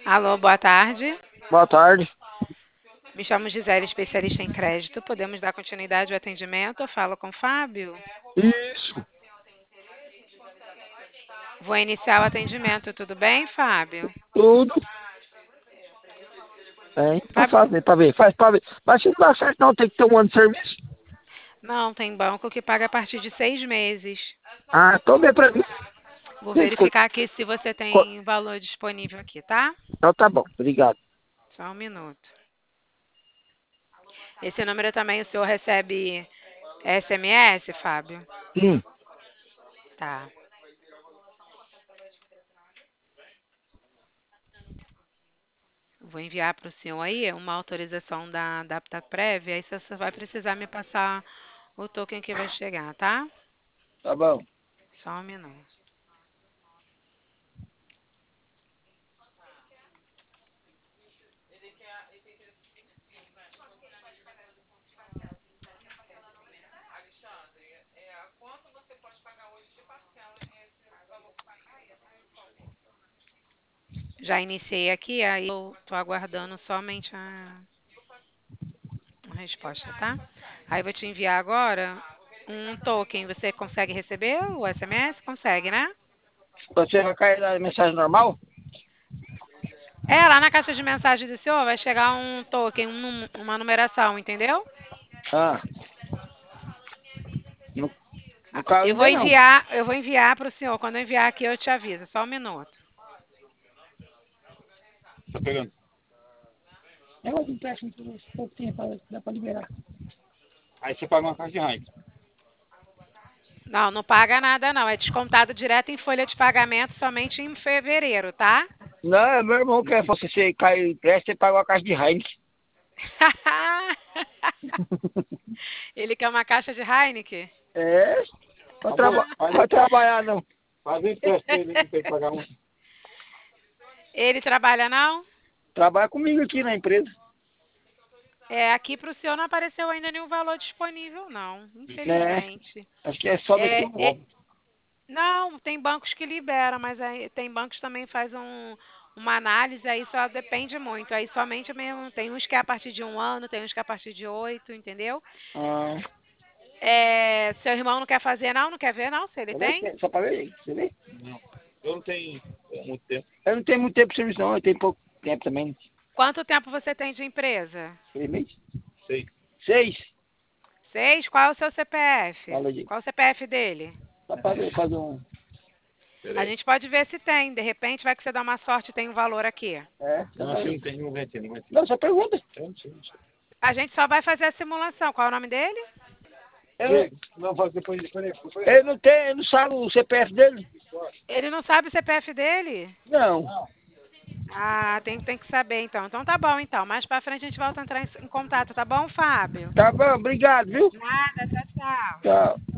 Alô, boa tarde. Boa tarde. Me chamo Gisele, especialista em crédito. Podemos dar continuidade ao atendimento? Eu falo com o Fábio. Isso, Vou iniciar o atendimento, tudo bem, Fábio? tudo. Tem pra Fábio, fazer, pra ver. Faz pra ver. Mas se não dá certo, não, tem que ter um ano de serviço. não, tem banco que paga a partir de 6 meses. Ah, então vê pra mim. Vou Gente, verificar aqui se você co- tem valor disponível aqui, tá? Então tá bom, obrigado. Só um minuto. Esse número também o senhor recebe SMS, Fábio? Sim, Tá. Vou enviar para o senhor aí uma autorização da DaptaPrev, aí você vai precisar me passar o token que vai chegar, tá? tá bom. Só um minuto. Já iniciei aqui, aí eu tô aguardando somente a resposta, tá? Aí eu vou te enviar agora um token. Você consegue receber o SMS? Consegue, né? Você vai cair na mensagem normal? É, lá na caixa de mensagem do senhor vai chegar um token, uma numeração, entendeu? Ah, não, não caiu Eu vou ainda não. enviar, eu vou enviar para o senhor. Quando eu enviar aqui, eu te aviso. Só um minuto. Tá pegando. Negócio de empréstimo, pouquinho, dá pra liberar. Aí você paga uma caixa de raio. Não, não paga nada não. É descontado direto em folha de pagamento somente em fevereiro, tá? Não, é meu irmão que você caiu em empréstimo, você paga uma caixa de raio. Ele quer uma caixa de Heineken? É, vai trabalhar não. Faz isso pra ele, não tem que pagar um. Ele trabalha não? Trabalha comigo aqui na empresa. É, aqui para o senhor não apareceu ainda nenhum valor disponível, não, Né? infelizmente. Acho que é só daqui É, um ovo. não, tem bancos que liberam, mas aí, tem bancos que também faz uma análise, aí só depende muito. Aí somente mesmo, tem uns que é a partir de 1 ano, tem uns que é a partir de 8, entendeu? Ah, É, seu irmão não quer fazer não? Não quer ver não, se ele tem? só pra ver aí, você vê? Não. Eu não tenho muito tempo. Eu não tenho muito tempo de serviço, não. Eu tenho pouco tempo também. Quanto tempo você tem de empresa? 3 meses? 6. 6? Qual é o seu CPF? Fala aí. Qual é o CPF dele? Só pra ver, fazer um. A gente pode ver se tem. De repente, vai que você dá uma sorte e tem um valor aqui. É, não, assim não tem, não vai ter, não vai ter. Não, só pergunta. Eu não sei, não sei. A gente só vai fazer a simulação. Qual é o nome dele? Não, faz depois. Ele não tem, ele não sabe o CPF dele? Ele não sabe o CPF dele? Não. Ah, tem que saber então. Então tá bom, então. Mais pra frente a gente volta a entrar em contato, tá bom, Fábio? Tá bom, obrigado, viu? Nada, tchau, tchau. Tchau.